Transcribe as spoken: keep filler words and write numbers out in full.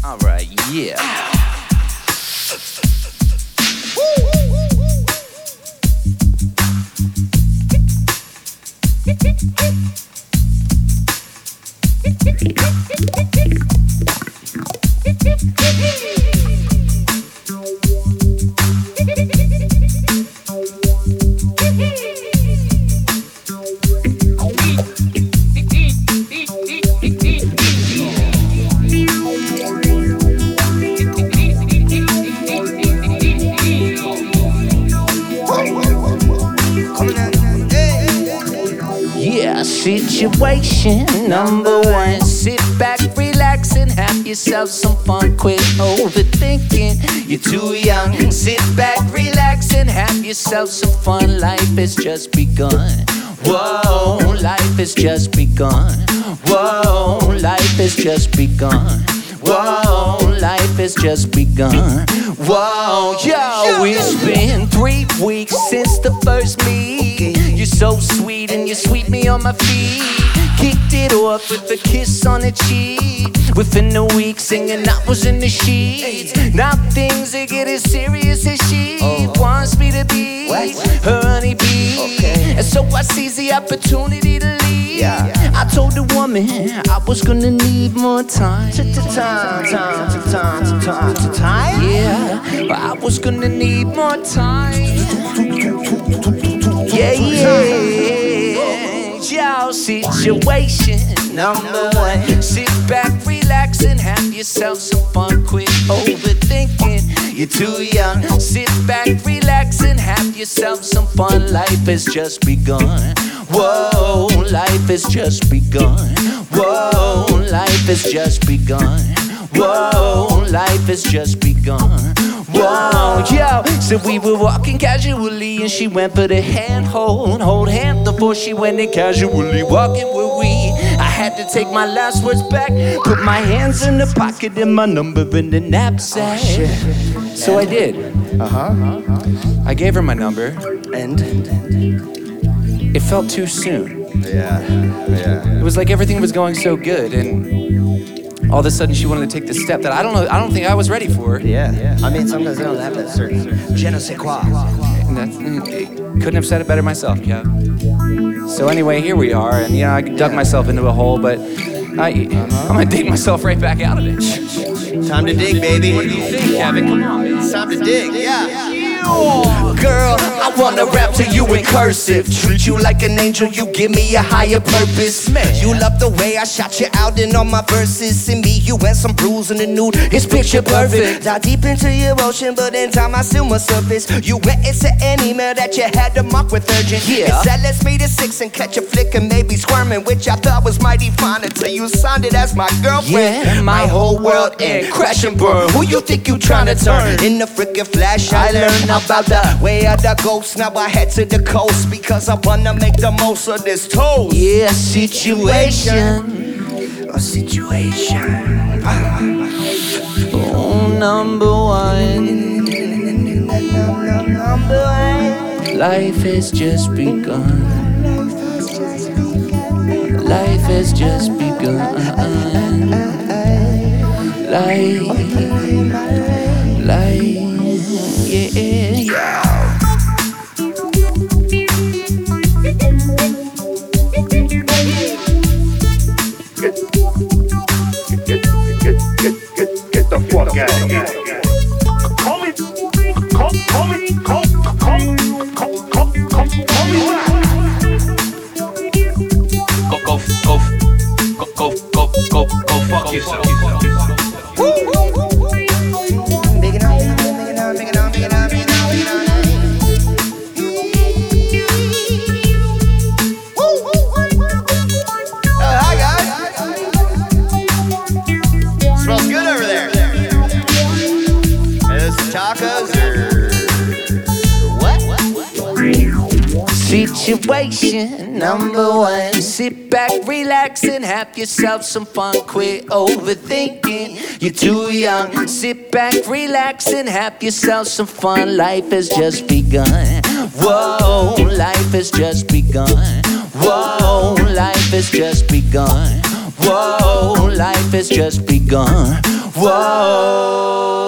Alright, yeah. Situation number one. Sit back, relax, and have yourself some fun. Quit overthinking, you're too young. Sit back, relax, and have yourself some fun. Life has just begun. Whoa, life has just begun. Whoa, life has just begun. Whoa, life has just begun. Whoa, yo, it's been three weeks since the first meet. You're so sweet and you sweep me on my feet. Kicked it off with a kiss on the cheek. Within a week singing I was in the sheets. Now things are getting serious as she wants me to be her honeybee. And so I seize the opportunity to leave. I told the woman I was gonna need more time. Time, time, time, time, time. Yeah, I was gonna need more time. Yeah, yeah. Y'all, situation number one. Sit back, relax, and have yourself some fun. Quit overthinking, you're too young. Sit back, relax, and have yourself some fun. Life has just begun. Whoa, life has just begun. Whoa, life has just begun. Whoa, life has just begun. Whoa, yo, so we were walking casually and she went for the hand hold, hold hand before she went in casually. Walking were we, I had to take my last words back. Put my hands in the pocket and my number in the knapsack. Oh, shit. So I did. Uh-huh. I gave her my number. And? It felt too soon. Yeah, yeah. It was like everything was going so good and all of a sudden she wanted to take this step that I don't know, I don't think I was ready for. Yeah, yeah. I mean, sometimes I don't have that certain je ne sais quoi. And that's, couldn't have said it better myself, Kev. So anyway, here we are, and yeah, I dug myself into a hole, but I, uh-huh. I'm gonna dig myself right back out of it. Time to dig, baby. What do you think, Kevin? Come on, man. It's time to dig, yeah. Girl, I wanna rap to you in cursive. Treat you like an angel, you give me a higher purpose. Man, you love the way I shot you out in all my verses. See me, you and some bruise in the nude, it's picture perfect. Dive deep into your ocean, but in time I still must surface. You went into an email that you had to mark with urgent. Yeah. It said let's meet at six and catch a flick and maybe squirming, which I thought was mighty fine until you signed it as my girlfriend. Yeah, my whole world in crash and burn. Who you think you tryna turn? In the freaking flash, I learned about the way of the ghost. Now I head to the coast because I wanna make the most of this toast. Yeah, situation. A situation. Oh, number one. Number one. Life has just begun. Life has just begun. Life, life, yeah, yeah. Get the fuck out of here. Call me, call, call me, call, call, call, call, call, call me back. Go, go, go, go, go, go, go, go, fuck yourself. Big it up, big it up, big it up, big it up, big it up, big it up. Oh, hi guys. Smells good over there. Is this tacos or what? Situation number one. Sit back, relax, and have yourself some fun. Quit overthinking, you're too young. Sit back, relax, and have yourself some fun. Life has just begun. Whoa, life has just begun. Whoa, life has just begun. Whoa, life has just begun. Whoa.